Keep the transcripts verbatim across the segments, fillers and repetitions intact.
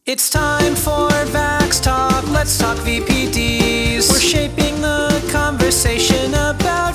It's time for Vax Talk. Let's talk V P Ds. We're shaping the conversation about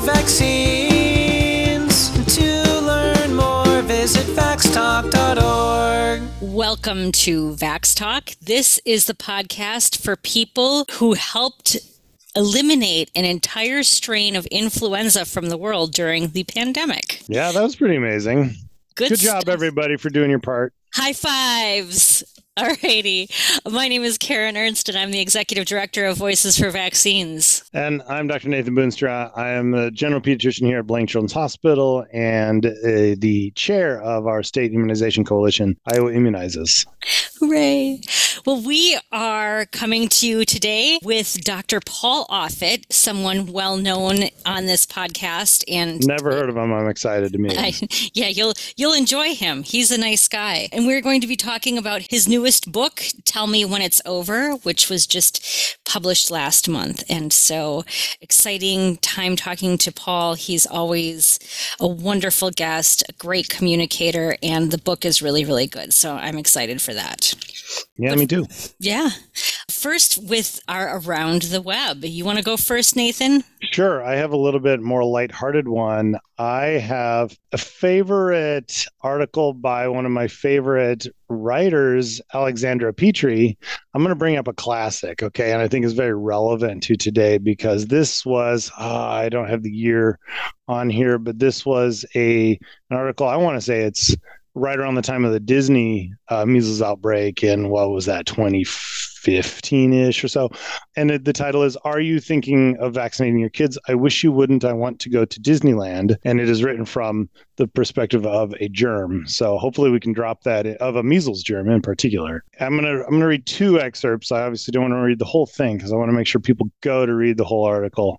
vaccines. To learn more, visit vax talk dot org. Welcome to Vax Talk. This is the podcast for people who helped eliminate an entire strain of influenza from the world during the pandemic. Yeah, that was pretty amazing. Good, Good job, stuff. everybody, for doing your part. High fives. Alrighty. My name is Karen Ernst, and I'm the Executive Director of Voices for Vaccines. And I'm Doctor Nathan Boonstra. I am the General Pediatrician here at Blank Children's Hospital and uh, the chair of our State Immunization Coalition, Iowa Immunizes. Hooray. Well, we are coming to you today with Doctor Paul Offit, someone well known on this podcast. And never heard of him. I'm excited to meet him. I, yeah, you'll you'll enjoy him. He's a nice guy. And we're going to be talking about his newest book, Tell Me When It's Over, which was just published last month. And so exciting time talking to Paul. He's always a wonderful guest, a great communicator, and the book is really, really good. So I'm excited for that. Yeah, but, me too. Yeah. First, with our Around the Web. You want to go first, Nathan? Sure. I have a little bit more lighthearted one. I have a favorite article by one of my favorite writers, Alexandra Petrie. I'm going to bring up a classic, okay? And I think it's very relevant to today because this was, uh, I don't have the year on here, but this was a an article, I want to say it's right around the time of the Disney uh, measles outbreak in, what was that, twenty fifteen-ish or so. And it, the title is, Are You Thinking of Vaccinating Your Kids? I Wish You Wouldn't. I Want to Go to Disneyland. And it is written from the perspective of a germ. So hopefully we can drop that, in, of a measles germ in particular. I'm going to I'm gonna read two excerpts. I obviously don't want to read the whole thing because I want to make sure people go to read the whole article.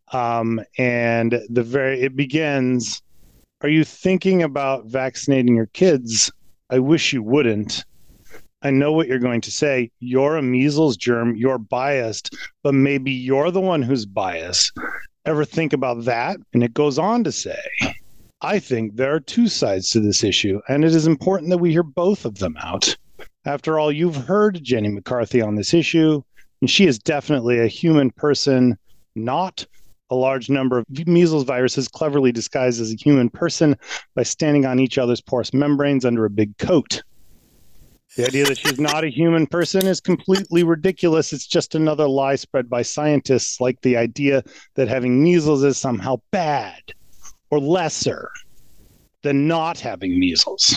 Um, and the very it begins, Are you thinking about vaccinating your kids? I wish you wouldn't. I know what you're going to say. You're a measles germ. You're biased, but maybe you're the one who's biased. Ever think about that? And it goes on to say, I think there are two sides to this issue, and it is important that we hear both of them out. After all, you've heard Jenny McCarthy on this issue, and she is definitely a human person, not a large number of measles viruses cleverly disguised as a human person by standing on each other's porous membranes under a big coat. The idea that she's not a human person is completely ridiculous. It's just another lie spread by scientists, like the idea that having measles is somehow bad or lesser than not having measles.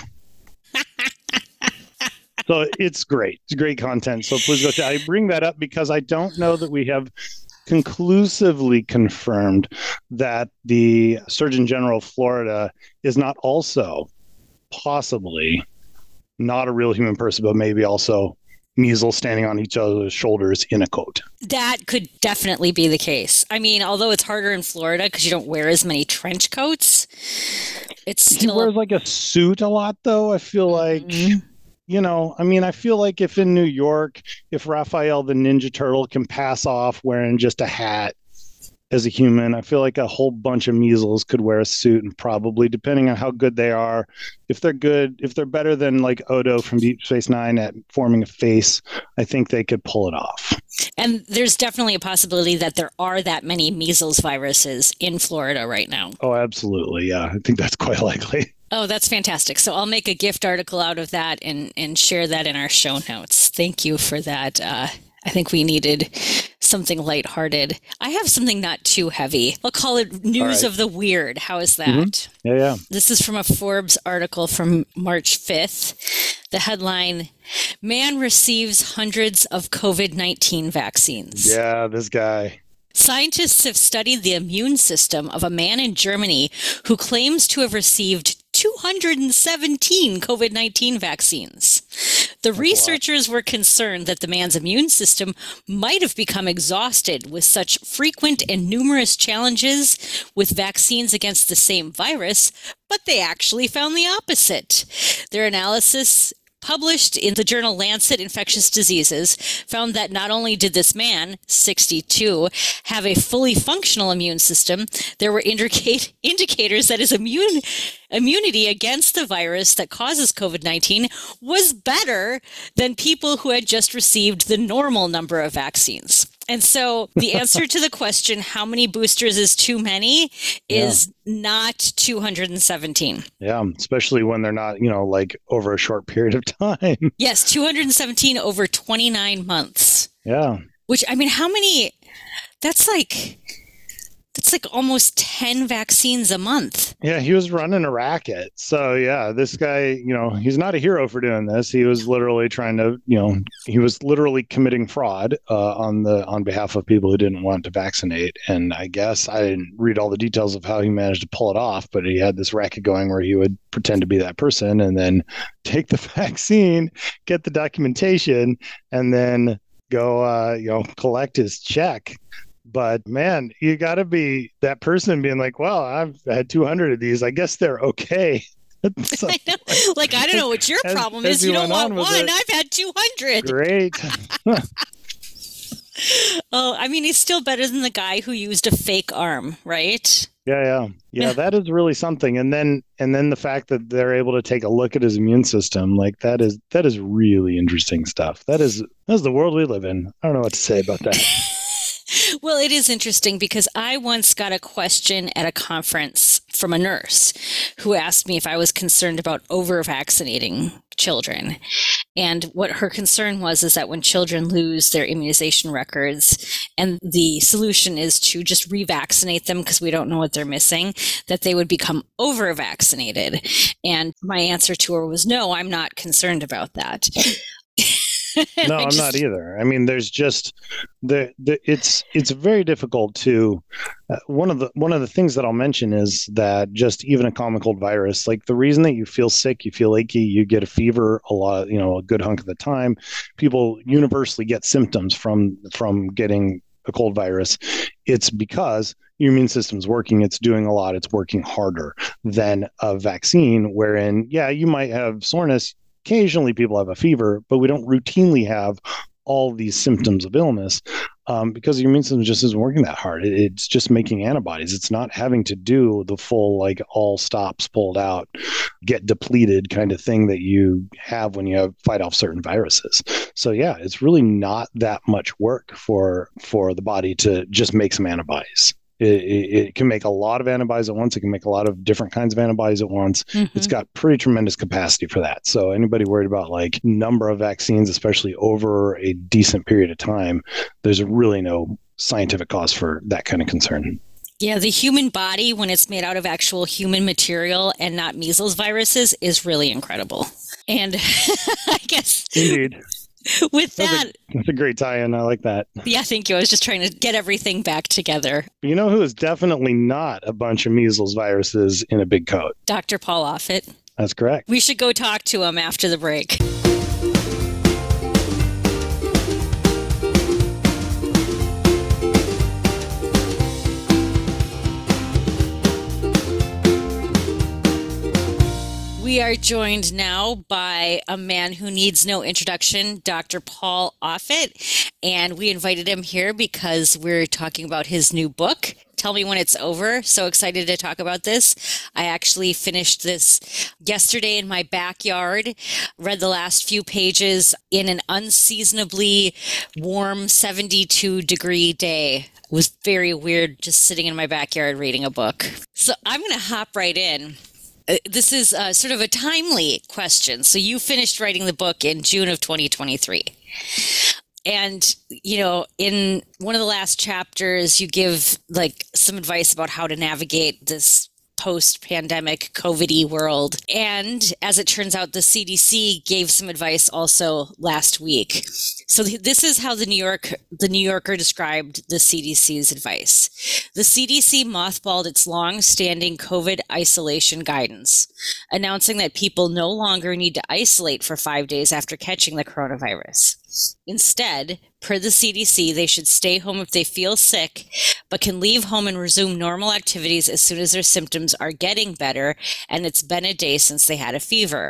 So it's great. It's great content. So please go to, I bring that up because I don't know that we have conclusively confirmed that the Surgeon General of Florida is not also possibly not a real human person, but maybe also measles standing on each other's shoulders in a coat. That could definitely be the case. I mean, although it's harder in Florida because you don't wear as many trench coats, it's still... He wears like a suit a lot, though. I feel like... Mm-hmm. You know, I mean, I feel like if in New York, if Raphael the Ninja Turtle can pass off wearing just a hat as a human, I feel like a whole bunch of measles could wear a suit and probably, depending on how good they are, if they're good, if they're better than like Odo from Deep Space Nine at forming a face, I think they could pull it off. And there's definitely a possibility that there are that many measles viruses in Florida right now. Oh, absolutely. Yeah, I think that's quite likely. Oh, that's fantastic. So I'll make a gift article out of that and, and share that in our show notes. Thank you for that. Uh, I think we needed something lighthearted. I have something not too heavy. I'll call it News right. of the Weird. How is that? Mm-hmm. Yeah, yeah. This is from a Forbes article from March fifth. The headline, Man Receives Hundreds of COVID nineteen Vaccines. Yeah, this guy. Scientists have studied the immune system of a man in Germany who claims to have received two hundred seventeen COVID nineteen vaccines. The That's researchers were concerned that the man's immune system might have become exhausted with such frequent and numerous challenges with vaccines against the same virus, but they actually found the opposite. Their analysis published in the journal Lancet Infectious Diseases, found that not only did this man, sixty-two, have a fully functional immune system, there were indicate, indicators that his immune immunity against the virus that causes COVID nineteen was better than people who had just received the normal number of vaccines. And so the answer to the question, how many boosters is too many, is yeah. not two hundred seventeen. Yeah, especially when they're not, you know, like over a short period of time. Yes, two hundred seventeen over twenty-nine months. Yeah. Which, I mean, how many, that's like... It's like almost ten vaccines a month. Yeah, he was running a racket. So yeah, this guy, you know, he's not a hero for doing this. He was literally trying to, you know, he was literally committing fraud uh, on the on behalf of people who didn't want to vaccinate. And I guess I didn't read all the details of how he managed to pull it off, but he had this racket going where he would pretend to be that person and then take the vaccine, get the documentation, and then go, uh, you know, collect his check. But man, you got to be that person being like, well, I've had two hundred of these. I guess they're okay. So, I know. Like, I don't know what your as, problem as is. You, you don't want one. It, I've had two hundred. Great. Oh, I mean, he's still better than the guy who used a fake arm, right? Yeah, yeah. Yeah, that is really something. And then and then the fact that they're able to take a look at his immune system, like that is that is really interesting stuff. That is that's the world we live in. I don't know what to say about that. Well, it is interesting because I once got a question at a conference from a nurse who asked me if I was concerned about over-vaccinating children. And what her concern was is that when children lose their immunization records and the solution is to just revaccinate them because we don't know what they're missing, that they would become over-vaccinated. And my answer to her was, no, I'm not concerned about that. No, I'm just... not either. I mean, there's just the, the it's it's very difficult to uh, one of the one of the things that I'll mention is that just even a common cold virus, like the reason that you feel sick, you feel achy, you get a fever a lot, you know, a good hunk of the time, people universally get symptoms from from getting a cold virus. It's because your immune system's working, it's doing a lot, it's working harder than a vaccine wherein, yeah, you might have soreness. Occasionally people have a fever, but we don't routinely have all these symptoms of illness um, because your immune system just isn't working that hard. It, it's just making antibodies. It's not having to do the full, like all stops pulled out, get depleted kind of thing that you have when you have fight off certain viruses. So yeah, it's really not that much work for, for the body to just make some antibodies. It, it, it can make a lot of antibodies at once. It can make a lot of different kinds of antibodies at once. Mm-hmm. It's got pretty tremendous capacity for that. So anybody worried about like number of vaccines, especially over a decent period of time, there's really no scientific cause for that kind of concern. Yeah, the human body, when it's made out of actual human material and not measles viruses, is really incredible. And I guess... Indeed. With that, that's a, that's a great tie-in. I like that. Yeah, thank you. I was just trying to get everything back together. You know who is definitely not a bunch of measles viruses in a big coat? Doctor Paul Offit. That's correct. We should go talk to him after the break. We are joined now by a man who needs no introduction, Doctor Paul Offit, and we invited him here because we're talking about his new book, Tell Me When It's Over. So excited to talk about this. I actually finished this yesterday in my backyard, read the last few pages in an unseasonably warm seventy-two degree day. It was very weird just sitting in my backyard reading a book. So I'm going to hop right in. Uh, this is uh, sort of a timely question. So you finished writing the book in June of twenty twenty-three. And, you know, in one of the last chapters, you give like some advice about how to navigate this post-pandemic COVID-y world. And as it turns out, the C D C gave some advice also last week. So th- this is how the New York, the New Yorker described the C D C's advice. The C D C mothballed its long-standing COVID isolation guidance, announcing that people no longer need to isolate for five days after catching the coronavirus. Instead, per the C D C, they should stay home if they feel sick, but can leave home and resume normal activities as soon as their symptoms are getting better, and it's been a day since they had a fever.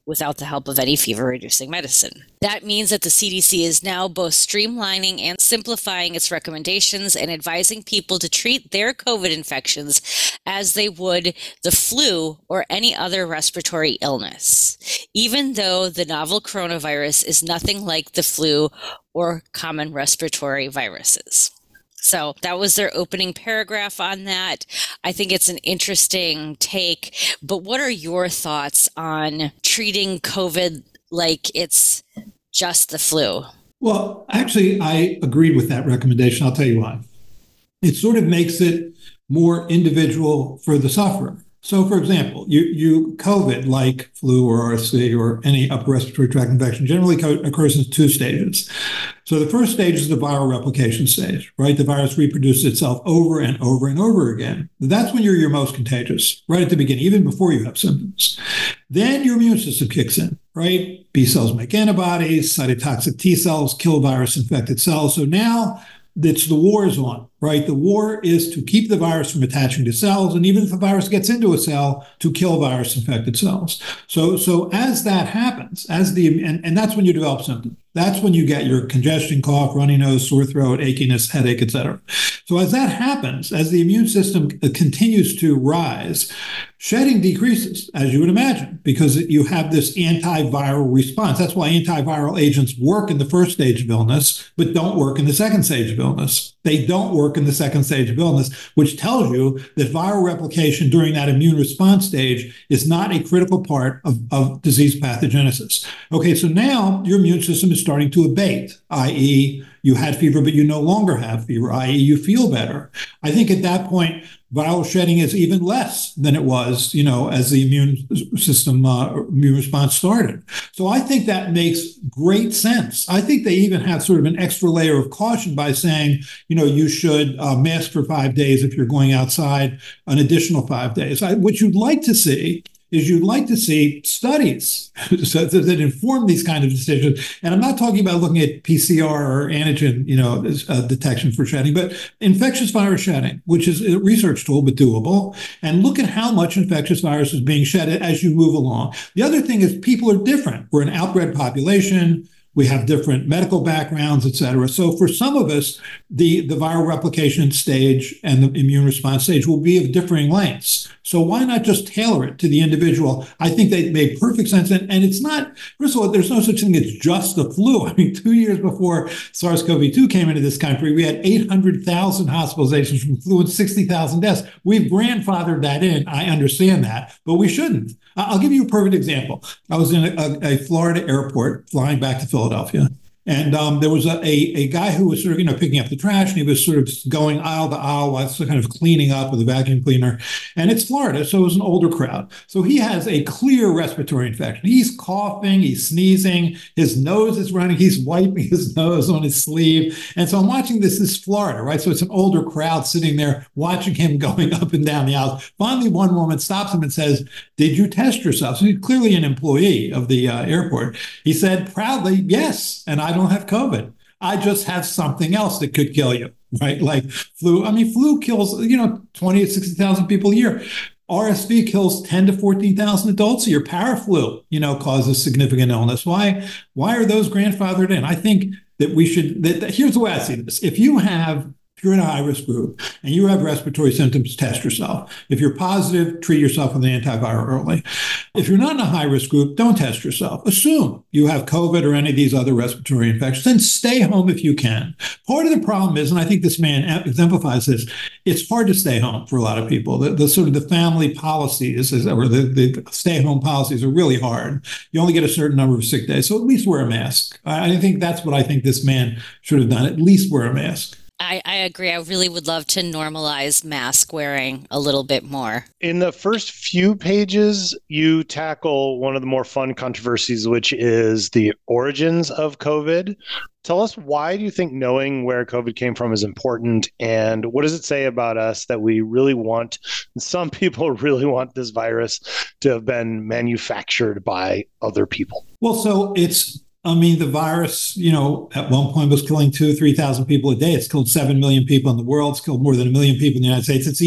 without the help of any fever-reducing medicine. That means that the C D C is now both streamlining and simplifying its recommendations and advising people to treat their COVID infections as they would the flu or any other respiratory illness, even though the novel coronavirus is nothing like the flu or common respiratory viruses. So that was their opening paragraph on that. I think it's an interesting take, but what are your thoughts on treating COVID like it's just the flu? Well, actually, I agreed with that recommendation. I'll tell you why. It sort of makes it more individual for the sufferer. So, for example, you, you COVID, like flu or R S V or any upper respiratory tract infection, generally co- occurs in two stages. So the first stage is the viral replication stage, right? The virus reproduces itself over and over and over again. That's when you're your most contagious, right at the beginning, even before you have symptoms. Then your immune system kicks in, right? B cells make antibodies, cytotoxic T cells kill virus-infected cells. So now it's the war is on, right? The war is to keep the virus from attaching to cells, and even if the virus gets into a cell, to kill virus-infected cells. So, so as that happens, as the and, and that's when you develop symptoms. That's when you get your congestion, cough, runny nose, sore throat, achiness, headache, et cetera. So as that happens, as the immune system continues to rise, shedding decreases, as you would imagine, because you have this antiviral response. That's why antiviral agents work in the first stage of illness, but don't work in the second stage of illness. They don't work in the second stage of illness, which tells you that viral replication during that immune response stage is not a critical part of, of disease pathogenesis. Okay, so now your immune system is starting to abate, that is, you had fever, but you no longer have fever, that is, you feel better. I think at that point, viral shedding is even less than it was, you know, as the immune system, uh, immune response started. So I think that makes great sense. I think they even have sort of an extra layer of caution by saying, you know, you should uh, mask for five days if you're going outside, an additional five days. I, what you'd like to see is you'd like to see studies that inform these kind of decisions. And I'm not talking about looking at P C R or antigen, you know, uh, detection for shedding, but infectious virus shedding, which is a research tool, but doable. And look at how much infectious virus is being shed as you move along. The other thing is people are different. We're an outbred population. We have different medical backgrounds, et cetera. So for some of us, the, the viral replication stage and the immune response stage will be of differing lengths. So why not just tailor it to the individual? I think they made perfect sense. And, and it's not, first of all, there's no such thing as just the flu. I mean, two years before SARS CoV two came into this country, we had eight hundred thousand hospitalizations from flu and sixty thousand deaths. We've grandfathered that in. I understand that, but we shouldn't. I'll give you a perfect example. I was in a, a Florida airport flying back to Philadelphia. And um, there was a, a, a guy who was sort of, you know, picking up the trash, and he was sort of going aisle to aisle while kind of cleaning up with a vacuum cleaner. And it's Florida, so it was an older crowd. So he has a clear respiratory infection. He's coughing, he's sneezing, his nose is running, he's wiping his nose on his sleeve. And so I'm watching this, this is Florida, right? So it's an older crowd sitting there watching him going up and down the aisles. Finally, one woman stops him and says, "Did you test yourself?" So he's clearly an employee of the uh, airport. He said proudly, "Yes, and I don't have COVID. I just have something else that could kill you," right? Like flu. I mean, flu kills, you know, twenty to sixty thousand people a year. R S V kills ten to fourteen thousand adults a year. Paraflu, you know, causes significant illness. Why, why are those grandfathered in? I think that we should, that, that, here's the way I see this. If you have If you're in a high-risk group and you have respiratory symptoms, test yourself. If you're positive, treat yourself with an antiviral early. If you're not in a high-risk group, don't test yourself. Assume you have COVID or any of these other respiratory infections, then stay home if you can. Part of the problem is, and I think this man exemplifies this, it's hard to stay home for a lot of people. The, the sort of the family policies or the, the stay-home policies are really hard. You only get a certain number of sick days, so at least wear a mask. I, I think that's what I think this man should have done, at least wear a mask. I, I agree. I really would love to normalize mask wearing a little bit more. In the first few pages, you tackle one of the more fun controversies, which is the origins of COVID. Tell us, why do you think knowing where COVID came from is important? And what does it say about us that we really want, some people really want this virus to have been manufactured by other people? Well, so it's I mean, the virus, you know, at one point was killing two, three thousand people a day. It's killed seven million people in the world. It's killed more than a million people in the United States. It's evil.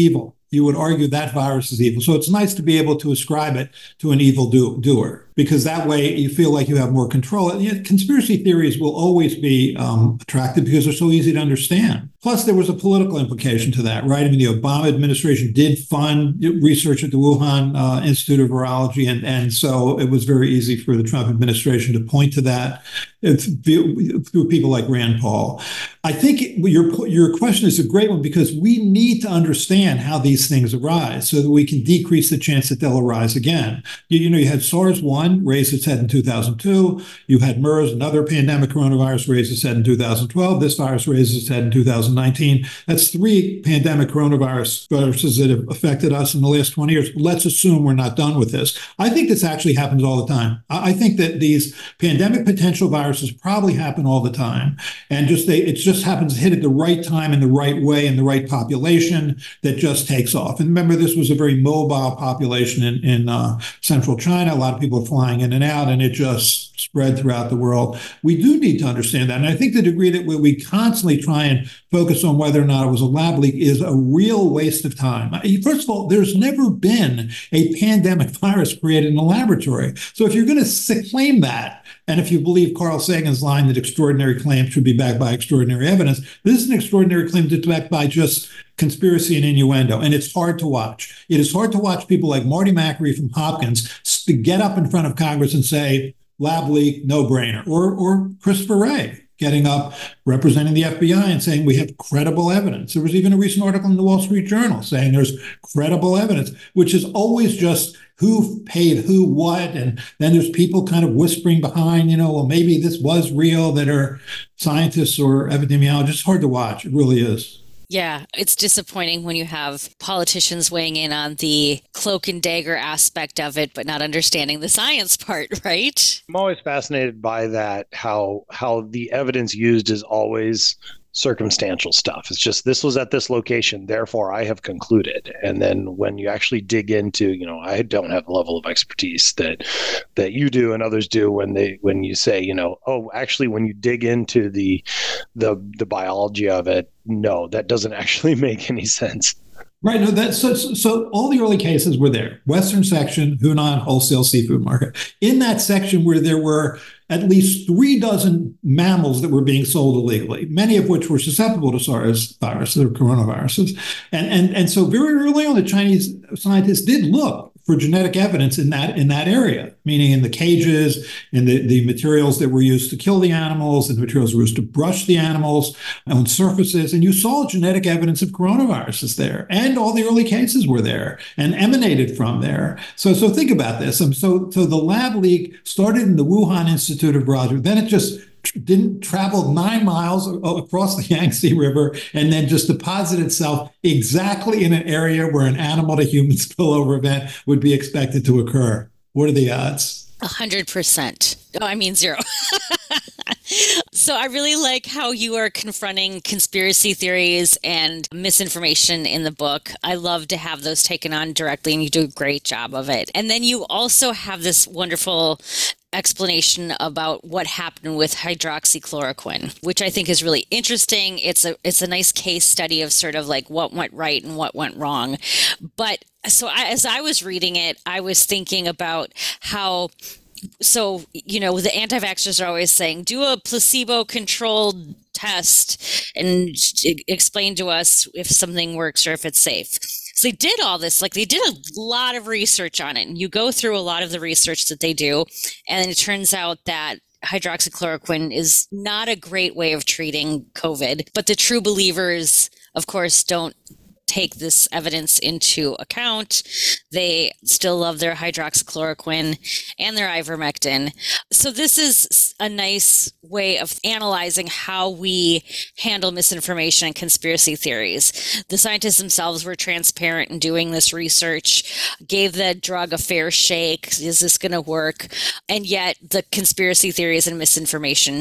you would argue that virus is evil. So it's nice to be able to ascribe it to an evil do- doer, because that way you feel like you have more control. And yet conspiracy theories will always be um, attractive because they're so easy to understand. Plus, there was a political implication to that, right? I mean, the Obama administration did fund research at the Wuhan uh, Institute of Virology, and, and so it was very easy for the Trump administration to point to that through people like Rand Paul. I think your your question is a great one, because we need to understand how these things arise so that we can decrease the chance that they'll arise again. You, you know, you had SARS one raise its head in two thousand two. You had MERS, another pandemic coronavirus, raise its head in two thousand twelve. This virus raises its head in two thousand nineteen. That's three pandemic coronavirus viruses that have affected us in the last twenty years. Let's assume we're not done with this. I think this actually happens all the time. I think that these pandemic potential viruses probably happen all the time. And just they, it just happens to hit at the right time in the right way in the right population that just takes off. And remember, this was a very mobile population in, in uh, central China. A lot of people are flying in and out, and it just spread throughout the world. We do need to understand that. And I think the degree that we constantly try and focus on whether or not it was a lab leak is a real waste of time. First of all, there's never been a pandemic virus created in a laboratory. So if you're going to claim that, and if you believe Carl Sagan's line that extraordinary claims should be backed by extraordinary evidence, this is an extraordinary claim that's backed by just conspiracy and innuendo, and it's hard to watch. It is hard to watch people like Marty McAree from Hopkins to get up in front of Congress and say, lab leak, no brainer, or, or Christopher Wray getting up, representing the F B I and saying we have credible evidence. There was even a recent article in the Wall Street Journal saying there's credible evidence, which is always just who paid who what. And then there's people kind of whispering behind, you know, well, maybe this was real, that are scientists or epidemiologists. It's hard to watch. It really is. Yeah, it's disappointing when you have politicians weighing in on the cloak and dagger aspect of it, but not understanding the science part, right? I'm always fascinated by that, how how the evidence used is always circumstantial stuff. It's just, this was at this location, therefore I have concluded. And then when you actually dig into, you know, I don't have the level of expertise that that you do and others do when they when you say, you know, oh, actually when you dig into the the the biology of it, no, that doesn't actually make any sense. Right. No, that's so, so all the early cases were there. Western section, Hunan wholesale seafood market. In that section where there were at least three dozen mammals that were being sold illegally, many of which were susceptible to SARS virus or coronaviruses. And, and, and so very early on, the Chinese scientists did look for genetic evidence in that in that area, meaning in the cages, in the, the materials that were used to kill the animals, and the materials that were used to brush the animals on surfaces. And you saw genetic evidence of coronaviruses there. And all the early cases were there and emanated from there. So so think about this. Um, so, so the lab leak started in the Wuhan Institute of Virology. Then it just didn't travel nine miles across the Yangtze River and then just deposit itself exactly in an area where an animal to human spillover event would be expected to occur. What are the odds? A hundred percent. Oh, I mean zero. So I really like how you are confronting conspiracy theories and misinformation in the book. I love to have those taken on directly, and you do a great job of it. And then you also have this wonderful explanation about what happened with hydroxychloroquine, which I think is really interesting. It's a it's a nice case study of sort of like what went right and what went wrong. But so I, as I was reading it, I was thinking about how, so, you know, the anti-vaxxers are always saying, do a placebo-controlled test and explain to us if something works or if it's safe. So they did all this, like they did a lot of research on it. And you go through a lot of the research that they do. And it turns out that hydroxychloroquine is not a great way of treating COVID. But the true believers, of course, don't take this evidence into account. They still love their hydroxychloroquine and their ivermectin. So this is a nice way of analyzing how we handle misinformation and conspiracy theories. The scientists themselves were transparent in doing this research, gave the drug a fair shake. Is this going to work? And yet the conspiracy theories and misinformation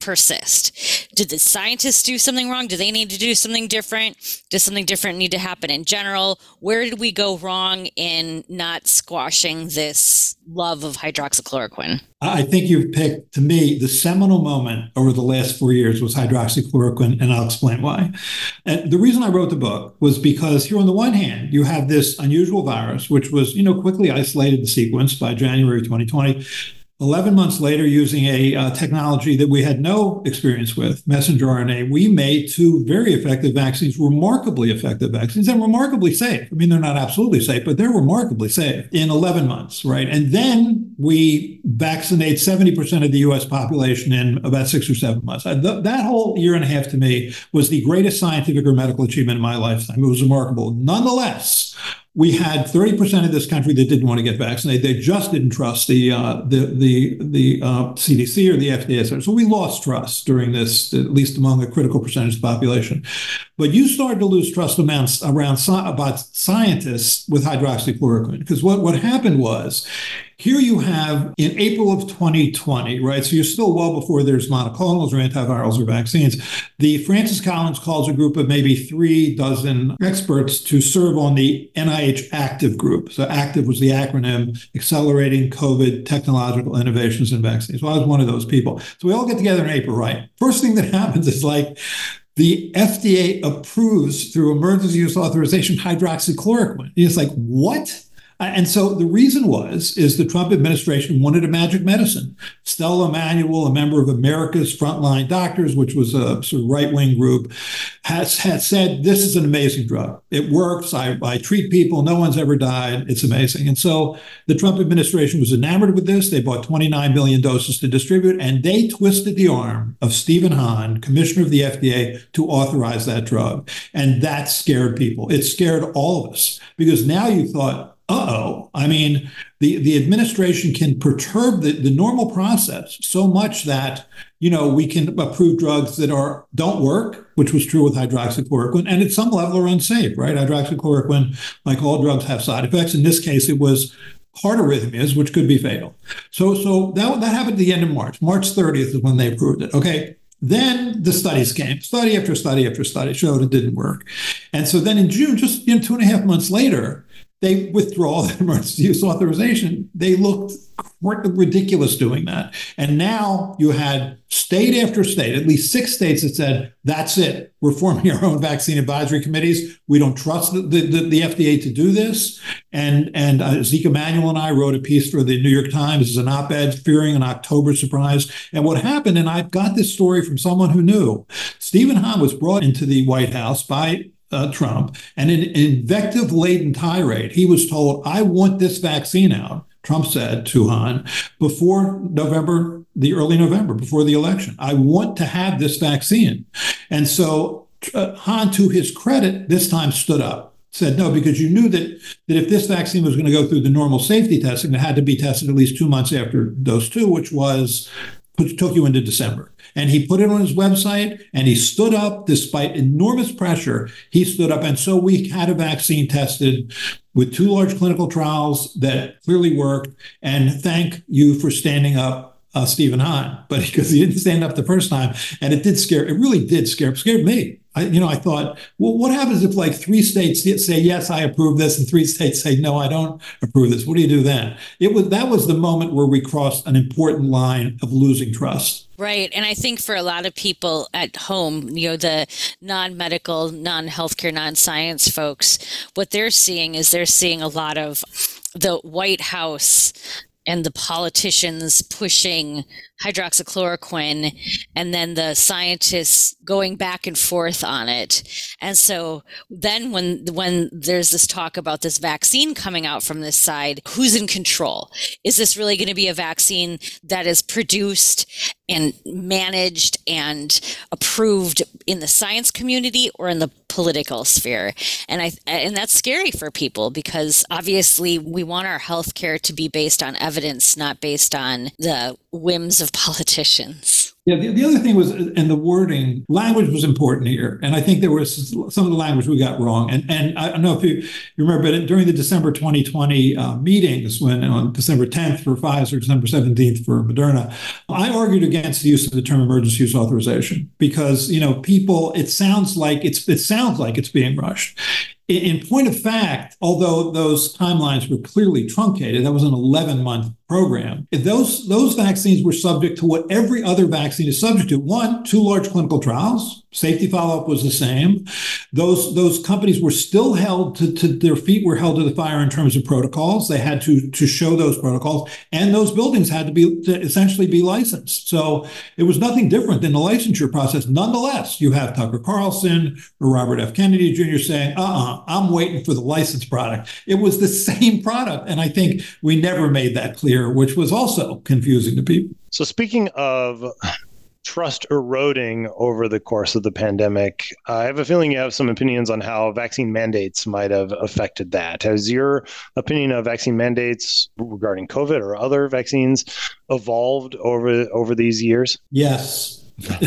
persist? Did the scientists do something wrong? Do they need to do something different? Does something different need to happen in general? Where did we go wrong in not squashing this love of hydroxychloroquine? I think you've picked, to me, the seminal moment over the last four years was hydroxychloroquine, and I'll explain why. And the reason I wrote the book was because here on the one hand, you have this unusual virus, which was, you know, quickly isolated and sequenced by January twenty twenty. eleven months later, using a uh, technology that we had no experience with, messenger R N A, we made two very effective vaccines, remarkably effective vaccines, and remarkably safe. I mean, they're not absolutely safe, but they're remarkably safe in eleven months, right? And then we vaccinate seventy percent of the U S population in about six or seven months. I, th- that whole year and a half to me was the greatest scientific or medical achievement in my lifetime. It was remarkable. Nonetheless, we had thirty percent of this country that didn't want to get vaccinated. They just didn't trust the uh, the the the uh, C D C or the F D A. So we lost trust during this, at least among a critical percentage of the population. But you started to lose trust amounts around about scientists with hydroxychloroquine, because what, what happened was, here you have in April of twenty twenty, right? So you're still well before there's monoclonals or antivirals or vaccines. The Francis Collins calls a group of maybe three dozen experts to serve on the N I H ACTIV group. So ACTIV was the acronym, Accelerating COVID Technological Innovations in Vaccines. Well, I was one of those people. So we all get together in April, right? First thing that happens is like, the F D A approves through emergency use authorization hydroxychloroquine. It's like, what? And so the reason was, is the Trump administration wanted a magic medicine. Stella Emanuel, a member of America's Frontline Doctors, which was a sort of right-wing group, has, has said, this is an amazing drug. It works. I, I treat people. No one's ever died. It's amazing. And so the Trump administration was enamored with this. They bought twenty-nine million doses to distribute, and they twisted the arm of Stephen Hahn, commissioner of the F D A, to authorize that drug. And that scared people. It scared all of us, because now you thought, uh-oh, I mean, the, the administration can perturb the, the normal process so much that, you know, we can approve drugs that are don't work, which was true with hydroxychloroquine, and at some level are unsafe, right? Hydroxychloroquine, like all drugs, have side effects. In this case, it was heart arrhythmias, which could be fatal. So, so that, that happened at the end of March. March thirtieth is when they approved it, okay? Then the studies came. Study after study after study showed it didn't work. And so then in June, just you know, two and a half months later, they withdraw the emergency use authorization. They looked ridiculous doing that. And now you had state after state, at least six states that said, that's it. We're forming our own vaccine advisory committees. We don't trust the, the, the F D A to do this. And, and uh, Zeke Emanuel and I wrote a piece for the New York Times as an op-ed fearing an October surprise. And what happened, and I got this story from someone who knew, Stephen Hahn was brought into the White House by Uh, Trump, and in an invective-laden tirade, he was told, I want this vaccine out, Trump said to Hahn, before November, the early November, before the election. I want to have this vaccine. And so uh, Hahn, to his credit, this time stood up, said no, because you knew that, that if this vaccine was going to go through the normal safety testing, it had to be tested at least two months after dose two, which was, which took you into December. And he put it on his website, and he stood up despite enormous pressure. He stood up. And so we had a vaccine tested with two large clinical trials that clearly worked. And thank you for standing up, uh, Stephen Hahn, but because he didn't stand up the first time. And it did scare, it really did scare, scared me. I, you know, I thought, well, what happens if like three states say, yes, I approve this, and three states say, no, I don't approve this? What do you do then? It was, that was the moment where we crossed an important line of losing trust. Right. And I think for a lot of people at home, you know, the non-medical, non-healthcare, non-science folks, what they're seeing is they're seeing a lot of the White House and the politicians pushing hydroxychloroquine, and then the scientists going back and forth on it. And so then when when there's this talk about this vaccine coming out from this side, who's in control? Is this really going to be a vaccine that is produced and managed and approved in the science community or in the political sphere? And I and that's scary for people, because obviously we want our healthcare to be based on evidence, not based on the whims of politicians. Yeah, the, the other thing was, and the wording, language was important here. And I think there was some of the language we got wrong. And and I don't know if you, you remember, but during the December twenty twenty uh, meetings, when on December tenth for Pfizer, December seventeenth for Moderna, I argued against the use of the term emergency use authorization because, you know, people, it sounds like it's, it sounds like it's being rushed. In point of fact, although those timelines were clearly truncated, that was an eleven-month program, those, those vaccines were subject to what every other vaccine is subject to. One, two large clinical trials. Safety follow-up was the same. Those, those companies were still held to, to their feet were held to the fire in terms of protocols. They had to, to show those protocols, and those buildings had to be to essentially be licensed. So it was nothing different than the licensure process. Nonetheless, you have Tucker Carlson or Robert F. Kennedy Junior saying, uh-uh, I'm waiting for the licensed product. It was the same product. And I think we never made that clear, which was also confusing to people. So speaking of trust eroding over the course of the pandemic, I have a feeling you have some opinions on how vaccine mandates might have affected that. Has your opinion of vaccine mandates regarding COVID or other vaccines evolved over over these years? Yes.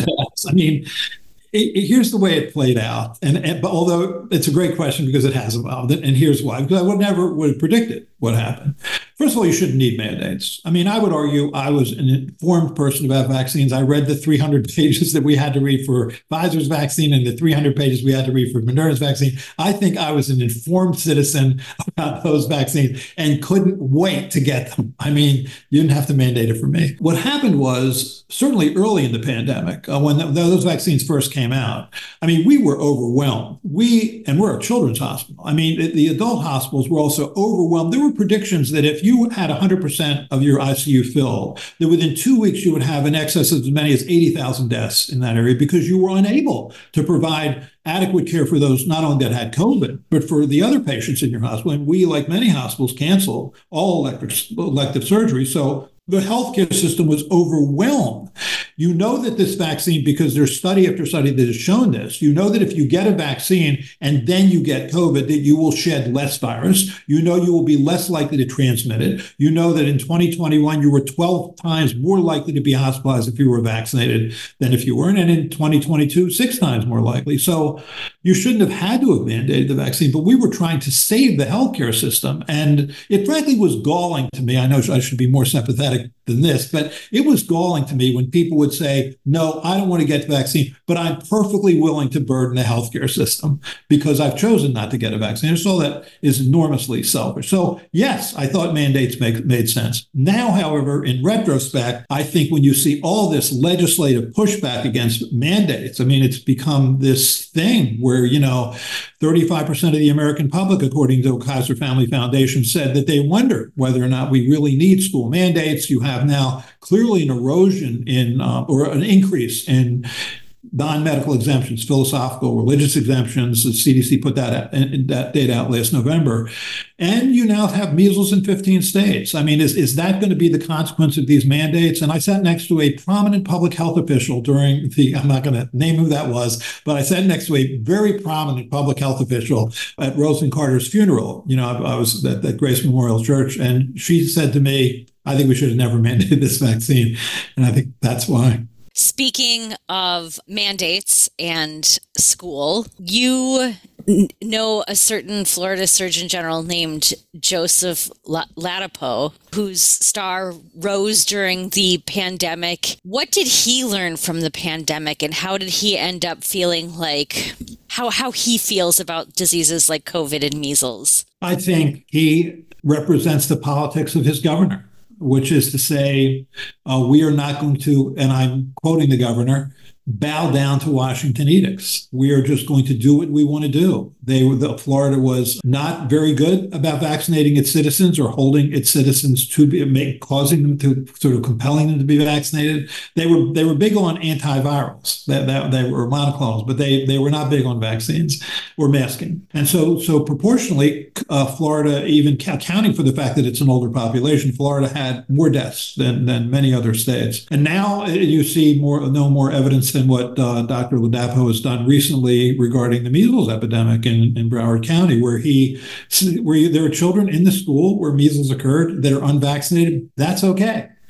I mean, It, it, here's the way it played out. And, and but although it's a great question because it has evolved, and here's why. Because I would never would have predicted what happened. First of all, you shouldn't need mandates. I mean, I would argue I was an informed person about vaccines. I read the three hundred pages that we had to read for Pfizer's vaccine and the three hundred pages we had to read for Moderna's vaccine. I think I was an informed citizen about those vaccines and couldn't wait to get them. I mean, you didn't have to mandate it for me. What happened was, certainly early in the pandemic, uh, when the, those vaccines first came out, I mean, we were overwhelmed. We, and we're a children's hospital. I mean, the, the adult hospitals were also overwhelmed. There were predictions that if you had one hundred percent of your I C U filled, that within two weeks you would have in excess of as many as eighty thousand deaths in that area because you were unable to provide adequate care for those not only that had COVID, but for the other patients in your hospital. And we, like many hospitals, canceled all elective, elective surgery. So the healthcare system was overwhelmed. You know that this vaccine, because there's study after study that has shown this, you know that if you get a vaccine and then you get COVID, that you will shed less virus. You know you will be less likely to transmit it. You know that in twenty twenty-one, you were twelve times more likely to be hospitalized if you were vaccinated than if you weren't. And in twenty twenty-two, six times more likely. So you shouldn't have had to have mandated the vaccine, but we were trying to save the healthcare system. And it frankly was galling to me. I know I should be more sympathetic than this, but it was galling to me when people would say, no, I don't want to get the vaccine, but I'm perfectly willing to burden the healthcare system because I've chosen not to get a vaccine. And so that is enormously selfish. So yes, I thought mandates make, made sense. Now, however, in retrospect, I think when you see all this legislative pushback against mandates, I mean, it's become this thing where, you know, thirty-five percent of the American public, according to the Kaiser Family Foundation, said that they wonder whether or not we really need school mandates. You have now clearly an erosion in, uh, or an increase in non-medical exemptions, philosophical, religious exemptions. The C D C put that, that data out last November. And you now have measles in fifteen states. I mean, is, is that going to be the consequence of these mandates? And I sat next to a prominent public health official during the, I'm not going to name who that was, but I sat next to a very prominent public health official at Rosalynn Carter's funeral. You know, I, I was at, at Grace Memorial Church, and she said to me, I think we should have never mandated this vaccine. And I think that's why. Speaking of mandates and school, you n- know a certain Florida Surgeon General named Joseph Ladapo, whose star rose during the pandemic. What did he learn from the pandemic, and how did he end up feeling like, how, how he feels about diseases like COVID and measles? I think he represents the politics of his governor, which is to say, uh, we are not going to, and I'm quoting the governor, bow down to Washington edicts. We are just going to do what we want to do. They were, the, Florida was not very good about vaccinating its citizens or holding its citizens to be, make, causing them to, sort of compelling them to be vaccinated. They were they were big on antivirals. That, that they were monoclonals, but they they were not big on vaccines or masking. And so so proportionally, uh, Florida, even accounting for the fact that it's an older population, Florida had more deaths than than many other states. And now you see more no more evidence than what uh, Doctor Ladapo has done recently regarding the measles epidemic in, in Broward County, where he, where you, there are children in the school where measles occurred that are unvaccinated. That's okay.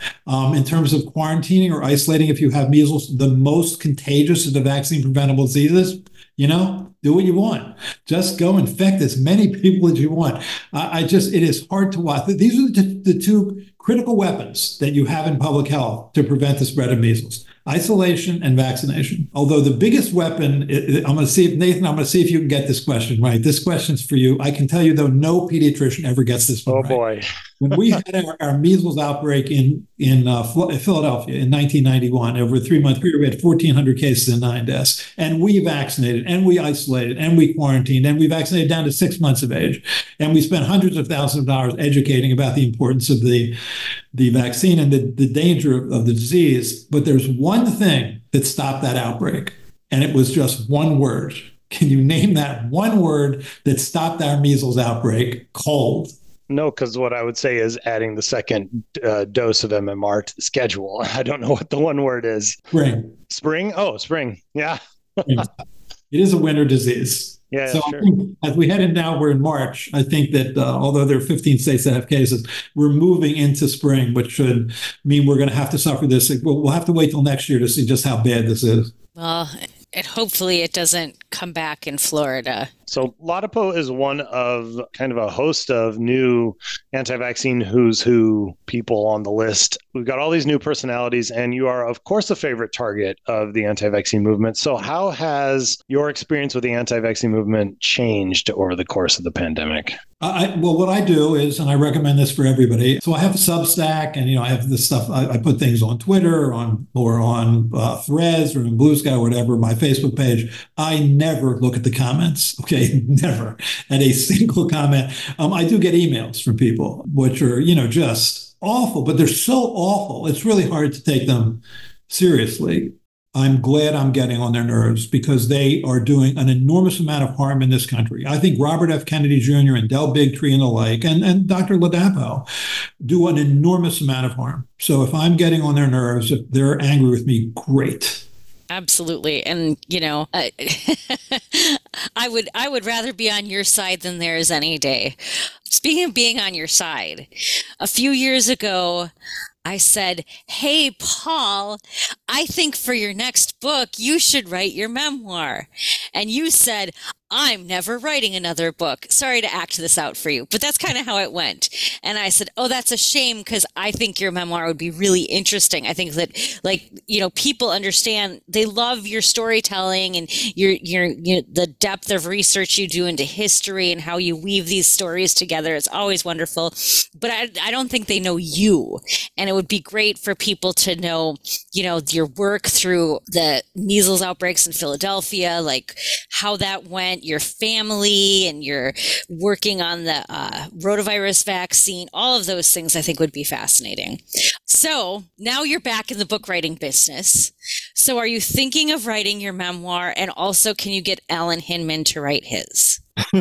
Um, in terms of quarantining or isolating if you have measles, the most contagious of the vaccine preventable diseases, you know, do what you want. Just go infect as many people as you want. I, I just, it is hard to watch. These are the, the two critical weapons that you have in public health to prevent the spread of measles: isolation and vaccination. Although the biggest weapon, I'm going to see if, Nathan, I'm going to see if you can get this question right. This question's for you. I can tell you, though, no pediatrician ever gets this one oh, right. boy. When we had our, our measles outbreak in, in uh, Philadelphia in nineteen ninety-one, over a three-month period, we had fourteen hundred cases and nine deaths. And we vaccinated, and we isolated, and we quarantined, and we vaccinated down to six months of age. And we spent hundreds of thousands of dollars educating about the importance of the, the vaccine and the, the danger of, of the disease. But there's one thing that stopped that outbreak, and it was just one word. Can you name that one word that stopped our measles outbreak? Cold. No, because what I would say is adding the second uh, dose of M M R to the schedule. I don't know what the one word is. Spring. Spring? Oh, spring. Yeah. Spring. It is a winter disease. Yeah, so sure. I think as we head in now, we're in March. I think that uh, although there are fifteen states that have cases, we're moving into spring, which should mean we're going to have to suffer this. We'll, we'll have to wait till next year to see just how bad this is. Well, and hopefully it doesn't come back in Florida. So Ladapo is one of kind of a host of new anti-vaccine who's who people on the list. We've got all these new personalities, and you are, of course, a favorite target of the anti-vaccine movement. So how has your experience with the anti-vaccine movement changed over the course of the pandemic? I, well, what I do is, and I recommend this for everybody. So I have a Substack, and you know, I have this stuff. I, I put things on Twitter, or on or on uh, Threads, or in Blue Sky, or whatever. My Facebook page. I never look at the comments. Okay, never at a single comment. Um, I do get emails from people, which are you know just awful, but they're so awful. It's really hard to take them seriously. I'm glad I'm getting on their nerves because they are doing an enormous amount of harm in this country. I think Robert F. Kennedy Junior and Del Bigtree and the like, and, and Doctor Ladapo do an enormous amount of harm. So if I'm getting on their nerves, if they're angry with me, great. Absolutely. And, you know, I, I would I would rather be on your side than theirs any day. Speaking of being on your side, a few years ago, I said, hey, Paul, I think for your next book, you should write your memoir. And you said, I'm never writing another book. Sorry to act this out for you, but that's kind of how it went. And I said, oh, that's a shame because I think your memoir would be really interesting. I think that, like, you know, people understand, they love your storytelling and your, your, you know, the depth of research you do into history and how you weave these stories together. It's always wonderful. But I, I don't think they know you. And it would be great for people to know, you know, your work through the measles outbreaks in Philadelphia, like how that went, your family, and your working on the uh, rotavirus vaccine. All of those things I think would be fascinating. So now you're back in the book writing business. So are you thinking of writing your memoir? And also, can you get Alan Hinman to write his?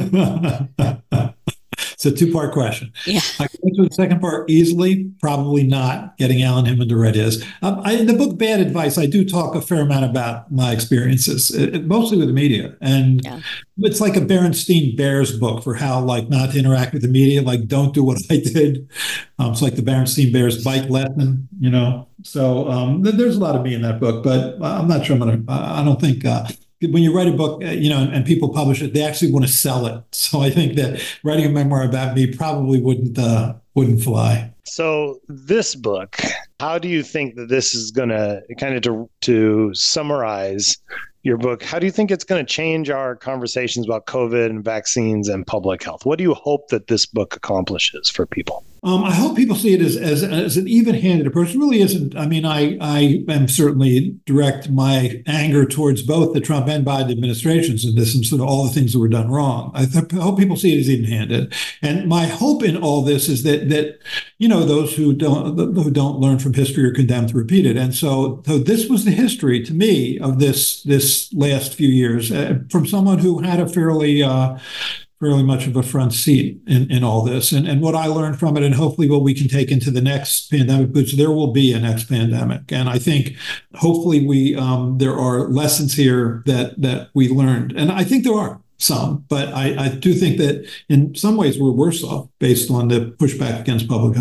It's a two-part question. Yeah. I can answer the second part easily. Probably not getting Alan Hinman to write his. Um, I, in the book Bad Advice, I do talk a fair amount about my experiences, it, mostly with the media. And yeah. It's like a Berenstein Bears book for how, like, not to interact with the media. Like, don't do what I did. Um, it's like the Berenstein Bears bike lesson, you know. So um, th- there's a lot of me in that book, but I'm not sure I'm going to, I don't think... Uh, when you write a book, you know, and people publish it, they actually want to sell it. So I think that writing a memoir about me probably wouldn't uh, wouldn't fly. So this book, how do you think that this is going to kind of to, to summarize your book? How do you think it's going to change our conversations about COVID and vaccines and public health? What do you hope that this book accomplishes for people? Um, I hope people see it as, as, as an even-handed approach. It really isn't. I mean, I, I am certainly direct my anger towards both the Trump and Biden administrations in this and sort of all the things that were done wrong. I, th- I hope people see it as even-handed. And my hope in all this is that, that you know, those who don't who don't learn from history are condemned to repeat it. And so, so this was the history, to me, of this, this last few years uh, from someone who had a fairly... Uh, fairly much of a front seat in, in all this. And, and what I learned from it, and hopefully what we can take into the next pandemic, because there will be a next pandemic. And I think hopefully we um, there are lessons here that that we learned. And I think there are some, but I, I do think that in some ways we're worse off based on the pushback against public health.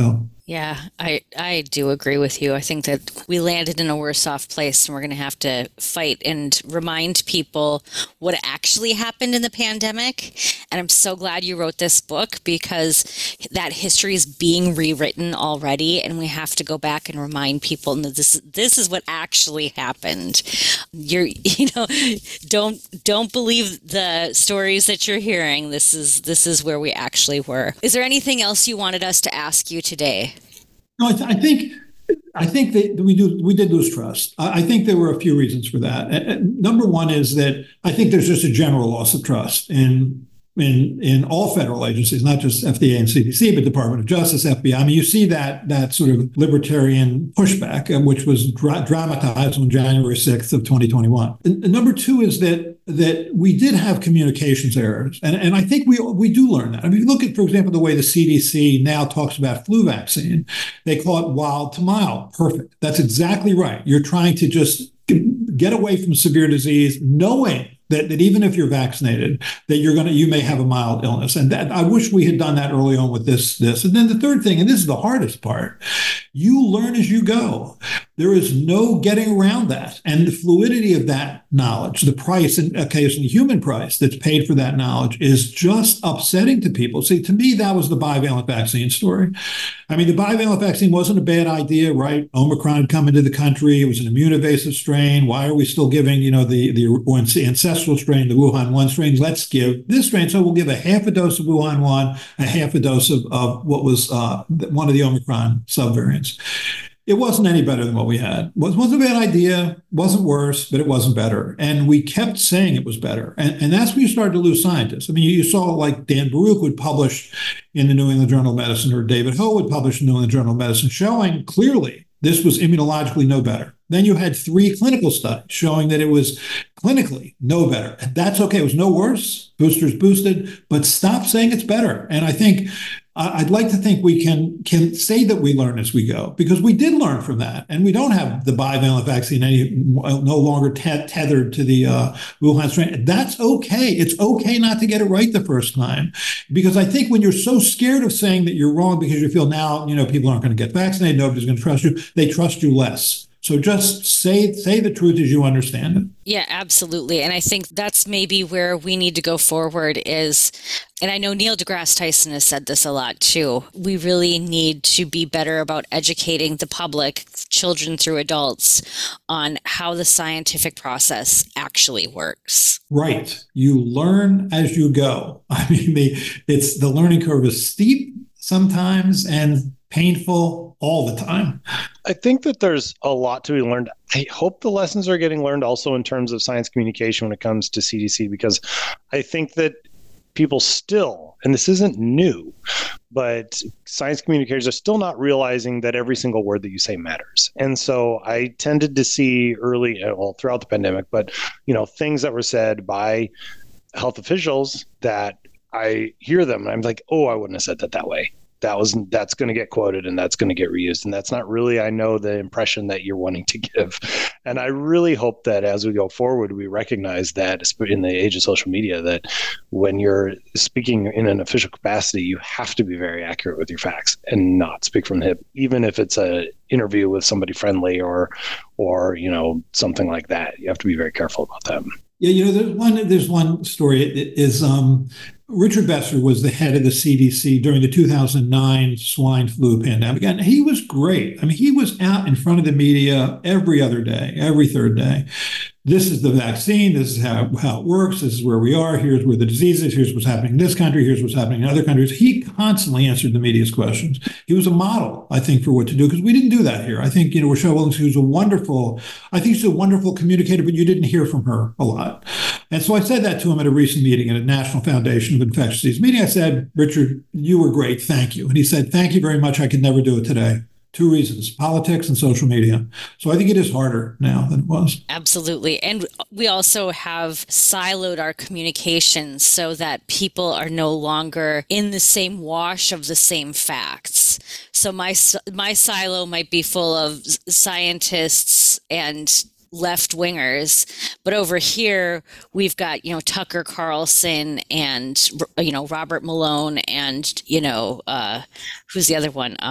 Yeah, I, I do agree with you. I think that we landed in a worse off place and we're going to have to fight and remind people what actually happened in the pandemic. And I'm so glad you wrote this book because that history is being rewritten already. And we have to go back and remind people that this, this is what actually happened. You're, you know, don't, don't believe the stories that you're hearing. This is, this is where we actually were. Is there anything else you wanted us to ask you today? No, I, th- I think I think that we do we did lose trust. I, I think there were a few reasons for that. Uh, number one is that I think there's just a general loss of trust in in in all federal agencies, not just F D A and C D C, but Department of Justice, F B I. I mean, you see that that sort of libertarian pushback, uh, which was dra- dramatized on January sixth of twenty twenty-one. And, and number two is that that we did have communications errors, and and I think we we do learn that. I mean, if you look at, for example, the way the C D C now talks about flu vaccine, they call it wild to mild. Perfect. That's exactly right. You're trying to just get away from severe disease, knowing that, that even if you're vaccinated, that you're going to, you may have a mild illness. And that, I wish we had done that early on with this, this. And then the third thing, and this is the hardest part, you learn as you go. There is no getting around that. And the fluidity of that knowledge, the price, and occasionally human price that's paid for that knowledge is just upsetting to people. See, to me, that was the bivalent vaccine story. I mean, the bivalent vaccine wasn't a bad idea, right? Omicron had come into the country. It was an immune evasive strain. Why are we still giving, you know, the, the ancestral strain, the Wuhan one strain? Let's give this strain. So we'll give a half a dose of Wuhan one, a half a dose of, of what was uh, one of the Omicron subvariants. It wasn't any better than what we had. It wasn't a bad idea, wasn't worse, but it wasn't better. And we kept saying it was better. And, and that's when you started to lose scientists. I mean, you, you saw like Dan Baruch would publish in the New England Journal of Medicine, or David Ho would publish in the New England Journal of Medicine, showing clearly this was immunologically no better. Then you had three clinical studies showing that it was clinically no better. That's okay. It was no worse. Boosters boosted, but stop saying it's better. And I think I'd like to think we can can say that we learn as we go, because we did learn from that, and we don't have the bivalent vaccine any no longer te- tethered to the uh, Wuhan strain. That's okay. It's okay not to get it right the first time, because I think when you're so scared of saying that you're wrong because you feel now, you know, people aren't going to get vaccinated, nobody's going to trust you, they trust you less. So just say say the truth as you understand it. Yeah, absolutely. And I think that's maybe where we need to go forward is, and I know Neil deGrasse Tyson has said this a lot too, we really need to be better about educating the public, children through adults, on how the scientific process actually works. Right. You learn as you go. I mean, the, it's the learning curve is steep sometimes and painful all the time. I think that there's a lot to be learned. I hope the lessons are getting learned also in terms of science communication when it comes to C D C, because I think that people still, and this isn't new, but science communicators are still not realizing that every single word that you say matters. And so I tended to see early, well, throughout the pandemic, but, you know, things that were said by health officials that I hear them and I'm like, oh, I wouldn't have said that that way. That was that's going to get quoted and that's going to get reused. And that's not really, I know, the impression that you're wanting to give. And I really hope that as we go forward, we recognize that in the age of social media, that when you're speaking in an official capacity, you have to be very accurate with your facts and not speak from the hip, even if it's a interview with somebody friendly or, or, you know, something like that. You have to be very careful about that. Yeah, you know, there's one. There's one story. It is um, Richard Besser was the head of the C D C during the two thousand nine swine flu pandemic, and he was great. I mean, he was out in front of the media every other day, every third day. This is the vaccine. This is how, how it works. This is where we are. Here's where the disease is. Here's what's happening in this country. Here's what's happening in other countries. He constantly answered the media's questions. He was a model, I think, for what to do, because we didn't do that here. I think, you know, Rochelle Walensky was a wonderful, I think she's a wonderful communicator, but you didn't hear from her a lot. And so I said that to him at a recent meeting at a National Foundation of Infectious Disease meeting. I said, Richard, you were great. Thank you. And he said, thank you very much. I could never do it today. Two reasons, politics and social media. So I think it is harder now than it was. Absolutely. And we also have siloed our communications so that people are no longer in the same wash of the same facts. So my my silo might be full of scientists and left-wingers, but over here we've got, you know, Tucker Carlson and, you know, Robert Malone and, you know, uh, who's the other one? Um,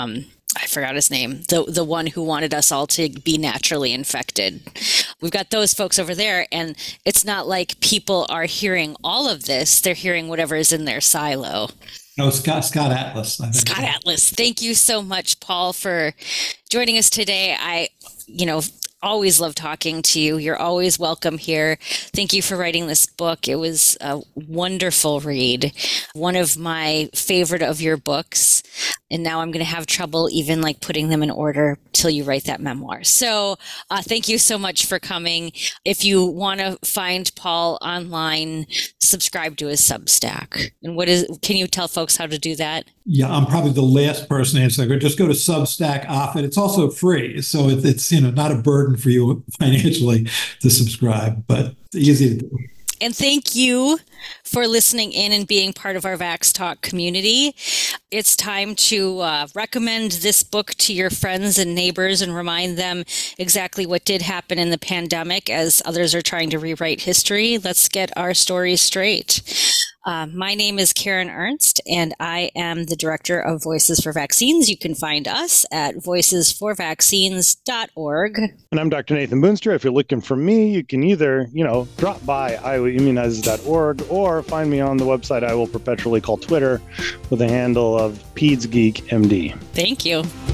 I forgot his name, the the one who wanted us all to be naturally infected. We've got those folks over there, and it's not like people are hearing all of this. They're hearing whatever is in their silo. Oh, Scott, Scott Atlas. I think. Scott Atlas. Thank you so much, Paul, for joining us today. I, you know, always love talking to you. You're always welcome here. Thank you for writing this book. It was a wonderful read. One of my favorite of your books. And now I'm going to have trouble even like putting them in order till you write that memoir. So uh, thank you so much for coming. If you want to find Paul online, subscribe to his Substack. And what is, can you tell folks how to do that? Yeah, I'm probably the last person to answer. Just go to Substack Offit. It's also free, so it, it's you know not a burden for you financially to subscribe, but it's easy to do. And thank you for listening in and being part of our Vax Talk community. It's time to uh, recommend this book to your friends and neighbors and remind them exactly what did happen in the pandemic as others are trying to rewrite history. Let's get our stories straight. Uh, my name is Karen Ernst, and I am the director of Voices for Vaccines. You can find us at voices for vaccines dot org. And I'm Doctor Nathan Boonstra. If you're looking for me, you can either, you know, drop by iowa immunizes dot org or find me on the website I will perpetually call Twitter with the handle of PedsGeekMD. Thank you.